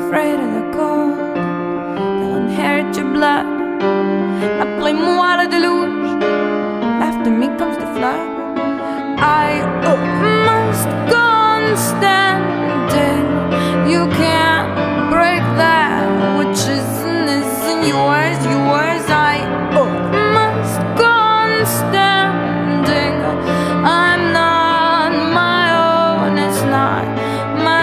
afraid of the cold, they'll inherit your blood. Appelez-moi la deluge, after me comes the flood. I must go on standing. You can't break that which isn't yours. I must go on standing. I'm not my own, it's not my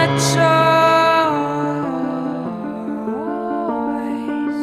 choice.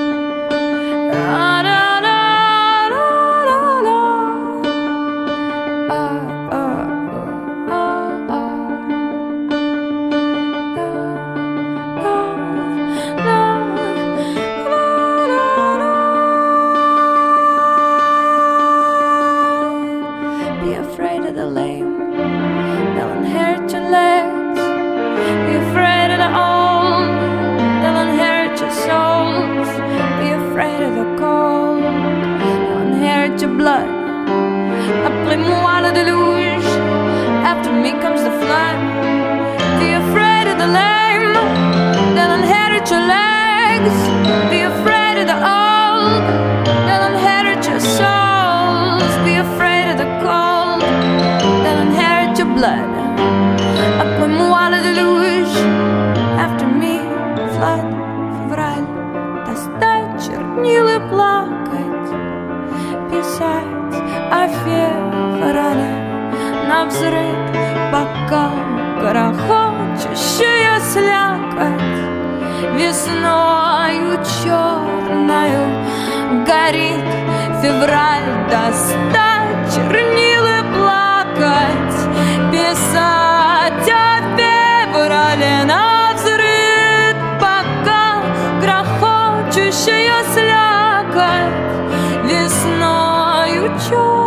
Be afraid of the lame, they'll inherit your legs. Be afraid of the old, they'll inherit your souls. Be afraid of the cold, they'll inherit your blood. Appelez-moi la deluge, after me comes the flood. Be afraid of the lame, they'll inherit your legs. Be afraid of the old, they'll inherit your souls. Be afraid of the cold, they'll inherit your blood. Appelez-moi la deluge, after me flood. Февраль, достать чернил и плакать, писать о феврале навзрыд, пока грохочущая слякоть весною черною горит. Февраль, достать чернил и плакать, писать о феврале навзрыд, пока грохочущая слякоть весною черною